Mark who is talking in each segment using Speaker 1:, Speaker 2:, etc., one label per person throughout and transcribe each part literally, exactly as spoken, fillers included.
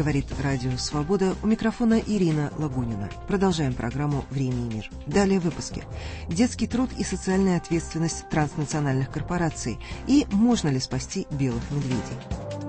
Speaker 1: Говорит Радио Свобода. У микрофона Ирина Лагунина. Продолжаем программу «Время и мир». Далее в выпуске. Детский труд и социальная ответственность транснациональных корпораций. И можно ли спасти белых медведей?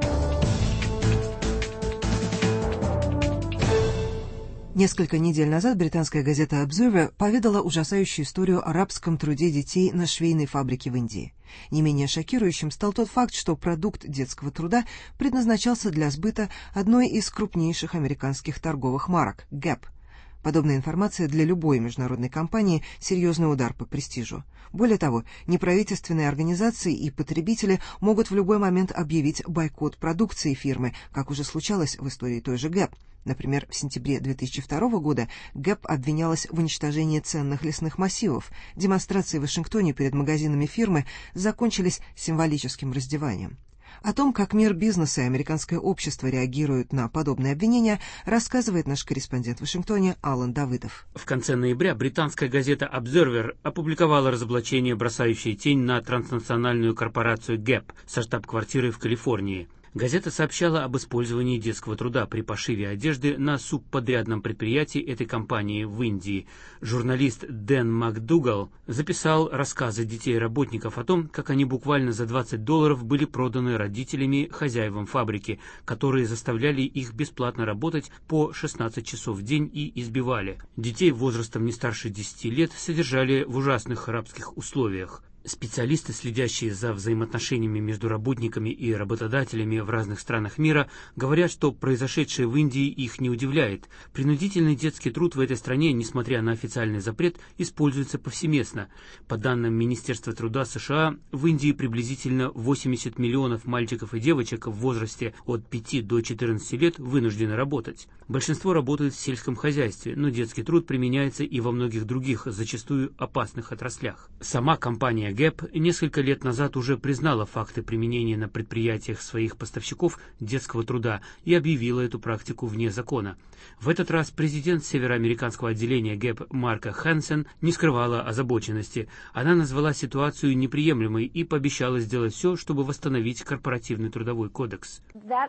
Speaker 1: Несколько недель назад британская газета Observer поведала ужасающую историю о рабском труде детей на швейной фабрике в Индии. Не менее шокирующим стал тот факт, что продукт детского труда предназначался для сбыта одной из крупнейших американских торговых марок – Gap. Подобная информация для любой международной компании – серьезный удар по престижу. Более того, неправительственные организации и потребители могут в любой момент объявить бойкот продукции фирмы, как уже случалось в истории той же Gap. Например, в сентябре две тысячи второго года Gap обвинялась в уничтожении ценных лесных массивов. Демонстрации в Вашингтоне перед магазинами фирмы закончились символическим раздеванием. О том, как мир бизнеса и американское общество реагируют на подобные обвинения, рассказывает наш корреспондент в Вашингтоне Алан Давыдов.
Speaker 2: В конце ноября британская газета Observer опубликовала разоблачение, бросающее тень на транснациональную корпорацию Gap со штаб-квартирой в Калифорнии. Газета сообщала об использовании детского труда при пошиве одежды на субподрядном предприятии этой компании в Индии. Журналист Дэн МакДугал записал рассказы детей-работников о том, как они буквально за двадцать долларов были проданы родителями хозяевам фабрики, которые заставляли их бесплатно работать по шестнадцать часов в день и избивали. Детей возрастом не старше десяти лет содержали в ужасных рабских условиях. Специалисты, следящие за взаимоотношениями между работниками и работодателями в разных странах мира, говорят, что произошедшее в Индии их не удивляет. Принудительный детский труд в этой стране, несмотря на официальный запрет, используется повсеместно. По данным Министерства труда США, в Индии приблизительно восемьдесят миллионов мальчиков и девочек в возрасте от пяти до четырнадцати лет вынуждены работать. Большинство работают в сельском хозяйстве, но детский труд применяется и во многих других, зачастую опасных отраслях. Сама компания Gap несколько лет назад уже признала факты применения на предприятиях своих поставщиков детского труда и объявила эту практику вне закона. В этот раз президент североамериканского отделения Gap Марка Хэнсен не скрывала озабоченности. Она назвала ситуацию неприемлемой и пообещала сделать все, чтобы восстановить корпоративный трудовой кодекс.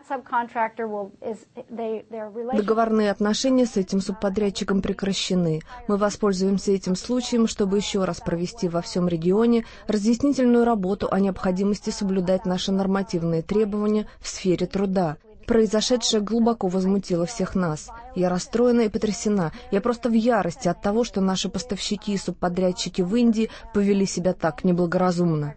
Speaker 3: Договорные отношения с этим субподрядчиком прекращены. Мы воспользуемся этим случаем, чтобы еще раз провести во всем регионе разъяснительную работу о необходимости соблюдать наши нормативные требования в сфере труда. Произошедшее глубоко возмутило всех нас. Я расстроена и потрясена. Я просто в ярости от того, что наши поставщики и субподрядчики в Индии повели себя так неблагоразумно.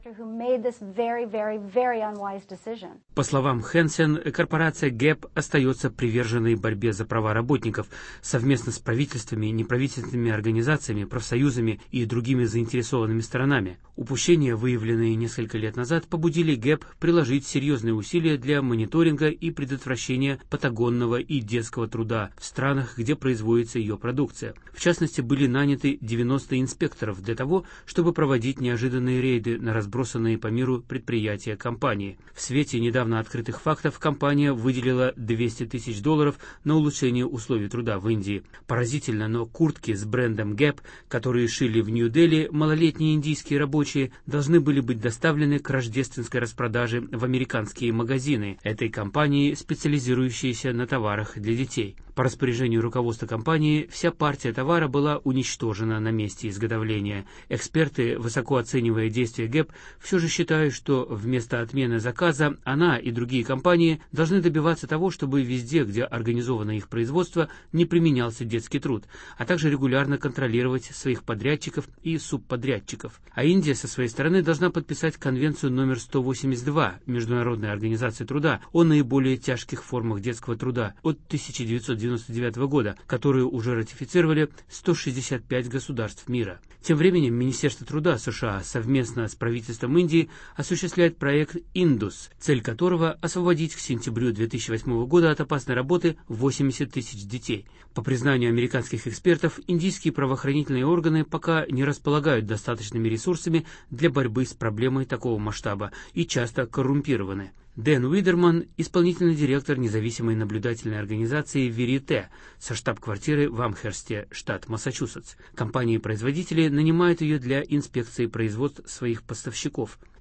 Speaker 2: По словам Хэнсен, корпорация Gap остается приверженной борьбе за права работников совместно с правительствами, неправительственными организациями, профсоюзами и другими заинтересованными сторонами. Упущения, выявленные несколько лет назад, побудили Gap приложить серьезные усилия для мониторинга и предотвращения патагонного и детского труда в странах, где производится ее продукция. В частности, были наняты девяносто инспекторов для того, чтобы проводить неожиданные рейды на разбросанные по миру предприятия компании. В свете недавно открытых фактов компания выделила двести тысяч долларов на улучшение условий труда в Индии. Поразительно, но куртки с брендом Gap, которые шили в Нью-Дели малолетние индийские рабочие, должны были быть доставлены к рождественской распродаже в американские магазины этой компании, специализирующиеся на товарах для детей. По распоряжению руководства компании вся партия товара была уничтожена на месте изготовления. Эксперты, высоко оценивая действия Gap, все же считают, что вместо отмены заказа она и другие компании должны добиваться того, чтобы везде, где организовано их производство, не применялся детский труд, а также регулярно контролировать своих подрядчиков и субподрядчиков. А Индия со своей стороны должна подписать конвенцию номер сто восемьдесят два Международной организации труда о наиболее тяжких формах детского труда от тысяча девятьсот девяносто девятого года, которую уже ратифицировали сто шестьдесят пять государств мира. Тем временем Министерство труда США совместно с правительством Индии осуществляет проект «Индус», цель которого – освободить к сентябрю две тысячи восьмого года от опасной работы восемьдесят тысяч детей. По признанию американских экспертов, индийские правоохранительные органы пока не располагают достаточными ресурсами для борьбы с проблемой такого масштаба и часто коррумпированы. Дэн Уидерман – исполнительный директор независимой наблюдательной организации «Верите» со штаб-квартирой в Амхерсте, штат Массачусетс. Компании-производители нанимают ее для инспекции производств своих поставщиков.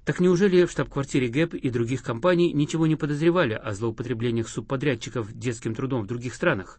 Speaker 2: Так неужели в штаб-квартире гэп и других компаний ничего не подозревали о злоупотреблениях субподрядчиков детским трудом в других странах?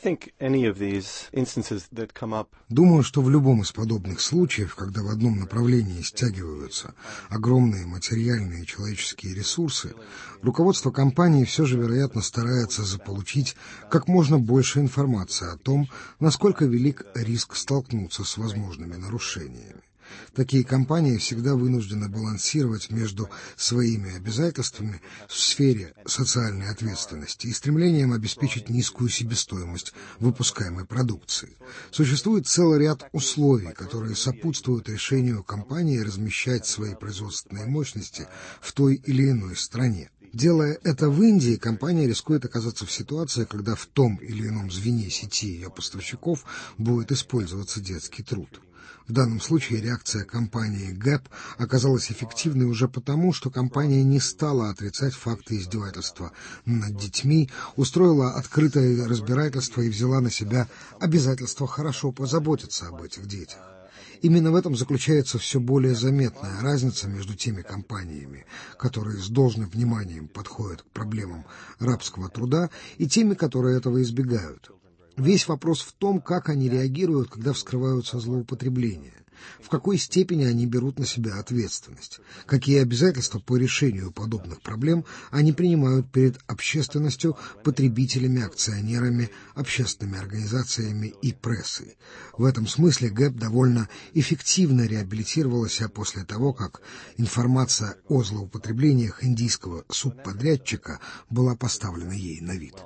Speaker 4: Думаю, что в любом из подобных случаев, когда в одном направлении стягиваются огромные материальные и человеческие ресурсы, руководство компании все же, вероятно, старается заполучить как можно больше информации о том, насколько велик риск столкнуться с возможными нарушениями. Такие компании всегда вынуждены балансировать между своими обязательствами в сфере социальной ответственности и стремлением обеспечить низкую себестоимость выпускаемой продукции. Существует целый ряд условий, которые сопутствуют решению компании размещать свои производственные мощности в той или иной стране. Делая это в Индии, компания рискует оказаться в ситуации, когда в том или ином звене сети ее поставщиков будет использоваться детский труд. В данном случае реакция компании гэп оказалась эффективной уже потому, что компания не стала отрицать факты издевательства над детьми, устроила открытое разбирательство и взяла на себя обязательство хорошо позаботиться об этих детях. Именно в этом заключается все более заметная разница между теми компаниями, которые с должным вниманием подходят к проблемам рабского труда, и теми, которые этого избегают. Весь вопрос в том, как они реагируют, когда вскрываются злоупотребления, в какой степени они берут на себя ответственность, какие обязательства по решению подобных проблем они принимают перед общественностью, потребителями, акционерами, общественными организациями и прессой. В этом смысле гэп довольно эффективно реабилитировала себя после того, как информация о злоупотреблениях индийского субподрядчика была поставлена ей на вид.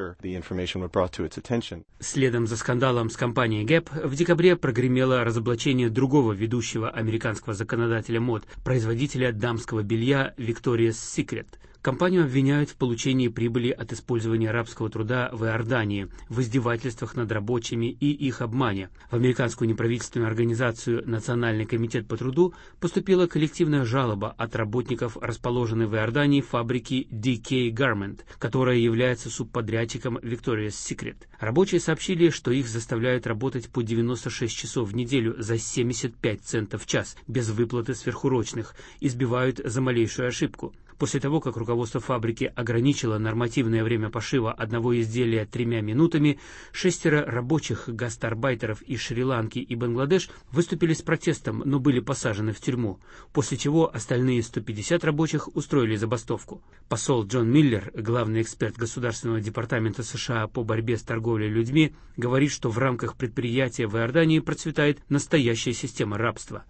Speaker 2: Следом за скандалом с компанией гэп в декабре прогремело разоблачение другого ведущего американского законодателя мод, производителя дамского белья Victoria's Secret. Компанию обвиняют в получении прибыли от использования рабского труда в Иордании, в издевательствах над рабочими и их обмане. В американскую неправительственную организацию «Национальный комитет по труду» поступила коллективная жалоба от работников расположенной в Иордании фабрики ди кей Garment, которая является субподрядчиком Victoria's Secret. Рабочие сообщили, что их заставляют работать по девяносто шесть часов в неделю за семьдесят пять центов в час, без выплаты сверхурочных, избивают за малейшую ошибку. После того, как руководство фабрики ограничило нормативное время пошива одного изделия тремя минутами, шестеро рабочих гастарбайтеров из Шри-Ланки и Бангладеш выступили с протестом, но были посажены в тюрьму, после чего остальные сто пятьдесят рабочих устроили забастовку. Посол Джон Миллер, главный эксперт Государственного департамента США по борьбе с торговлей людьми, говорит, что в рамках предприятия в Иордании процветает настоящая система рабства.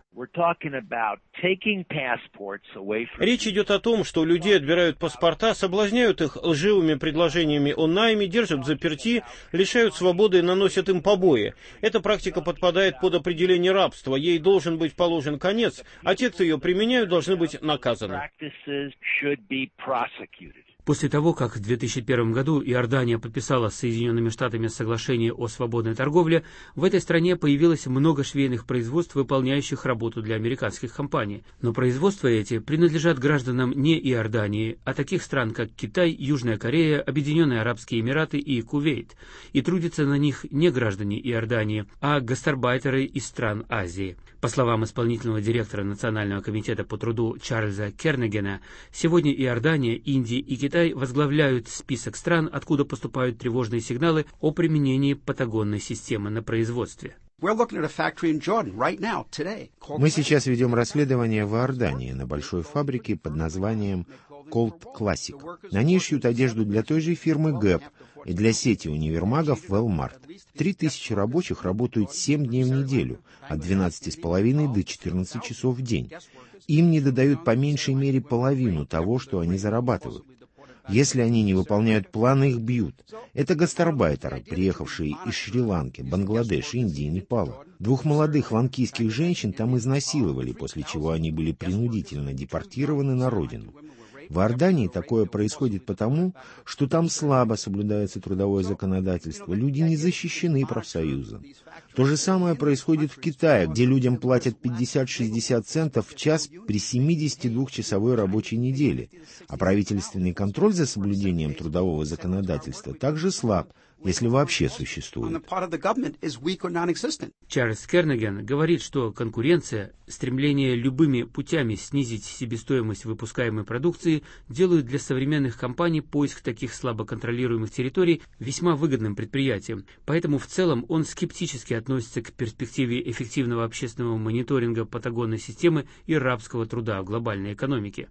Speaker 5: Речь идет о том, что у людей отбирают паспорта, соблазняют их лживыми предложениями о найме, держат взаперти, лишают свободы и наносят им побои. Эта практика подпадает под определение рабства, ей должен быть положен конец, а те, кто ее применяют, должны быть наказаны.
Speaker 2: После того, как в две тысячи первом году Иордания подписала с Соединенными Штатами соглашение о свободной торговле, в этой стране появилось много швейных производств, выполняющих работу для американских компаний. Но производства эти принадлежат гражданам не Иордании, а таких стран, как Китай, Южная Корея, Объединенные Арабские Эмираты и Кувейт. И трудятся на них не граждане Иордании, а гастарбайтеры из стран Азии. По словам исполнительного директора Национального комитета по труду Чарльза Кернегена, сегодня Иордания, Индия и Китай возглавляют список стран, откуда поступают тревожные сигналы о применении патагонной системы на производстве.
Speaker 6: Мы
Speaker 7: сейчас ведем расследование в Иордании на большой фабрике под названием Colt Classic. На ней шьют одежду для той же фирмы гэп и для сети универмагов Walmart. Три тысячи рабочих работают семь дней в неделю, от двенадцати с половиной до четырнадцати часов в день. Им не додают по меньшей мере половину того, что они зарабатывают. Если они не выполняют планы, их бьют. Это гастарбайтеры, приехавшие из Шри-Ланки, Бангладеш, Индии и Непала. Двух молодых ланкийских женщин там изнасиловали, после чего они были принудительно депортированы на родину. В Иордании такое происходит потому, что там слабо соблюдается трудовое законодательство, люди не защищены профсоюзом. То же самое происходит в Китае, где людям платят пятьдесят-шестьдесят центов в час при семидесятидвухчасовой рабочей неделе, а правительственный контроль за соблюдением трудового законодательства также слаб, если вообще существует.
Speaker 2: Чарльз Кернеган говорит, что конкуренция, стремление любыми путями снизить себестоимость выпускаемой продукции делают для современных компаний поиск таких слабо контролируемых территорий весьма выгодным предприятием. Поэтому в целом он скептически относится к перспективе эффективного общественного мониторинга патагонной системы и рабского труда в глобальной экономике.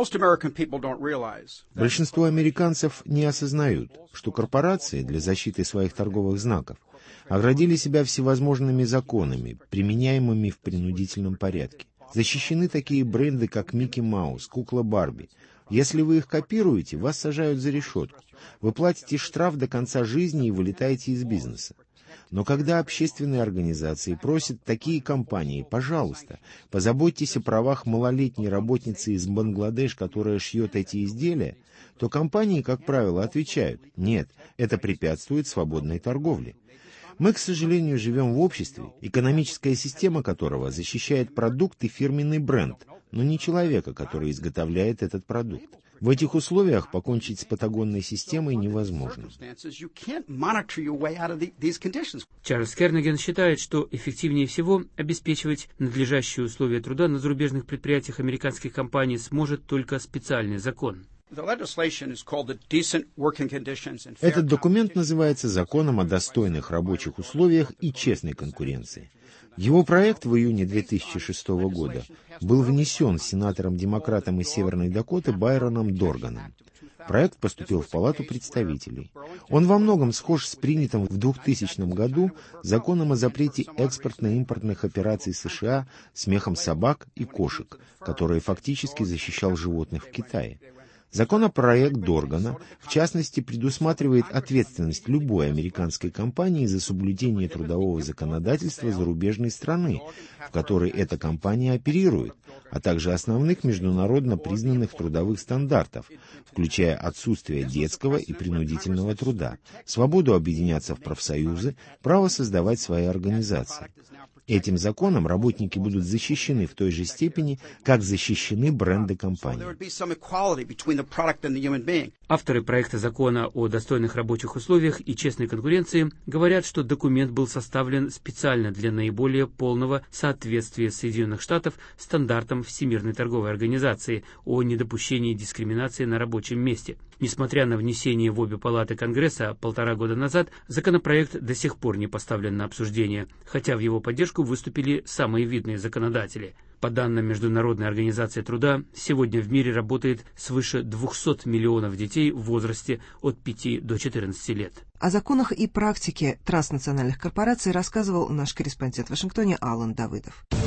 Speaker 7: Большинство американцев не осознают, что корпорации для защиты своих торговых знаков оградили себя всевозможными законами, применяемыми в принудительном порядке. Защищены такие бренды, как Микки Маус, Кукла Барби. Если вы их копируете, вас сажают за решетку. Вы платите штраф до конца жизни и вылетаете из бизнеса. Но когда общественные организации просят такие компании, пожалуйста, позаботьтесь о правах малолетней работницы из Бангладеш, которая шьет эти изделия, то компании, как правило, отвечают: нет, это препятствует свободной торговле. Мы, к сожалению, живем в обществе, экономическая система которого защищает продукт и фирменный бренд, но не человека, который изготовляет этот продукт. В этих условиях покончить с патагонной системой невозможно.
Speaker 2: Чарльз Кернеган считает, что эффективнее всего обеспечивать надлежащие условия труда на зарубежных предприятиях американских компаний сможет только специальный закон.
Speaker 7: Этот документ называется «Законом о достойных рабочих условиях и честной конкуренции». Его проект в июне две тысячи шестого года был внесен сенатором-демократом из Северной Дакоты Байроном Дорганом. Проект поступил в Палату представителей. Он во многом схож с принятым в двухтысячном году законом о запрете экспортно-импортных операций США с мехом собак и кошек, который фактически защищал животных в Китае. Законопроект Доргана, в частности, предусматривает ответственность любой американской компании за соблюдение трудового законодательства зарубежной страны, в которой эта компания оперирует, а также основных международно признанных трудовых стандартов, включая отсутствие детского и принудительного труда, свободу объединяться в профсоюзы, право создавать свои организации. Этим законом работники будут защищены в той же степени, как защищены бренды компании.
Speaker 2: Авторы проекта закона о достойных рабочих условиях и честной конкуренции говорят, что документ был составлен специально для наиболее полного соответствия Соединенных Штатов стандартам Всемирной торговой организации о недопущении дискриминации на рабочем месте. Несмотря на внесение в обе палаты Конгресса полтора года назад, законопроект до сих пор не поставлен на обсуждение, хотя в его поддержку выступили самые видные законодатели. По данным Международной организации труда, сегодня в мире работает свыше двухсот миллионов детей в возрасте от пяти до четырнадцати лет.
Speaker 1: О законах и практике транснациональных корпораций рассказывал наш корреспондент в Вашингтоне Алан Давыдов.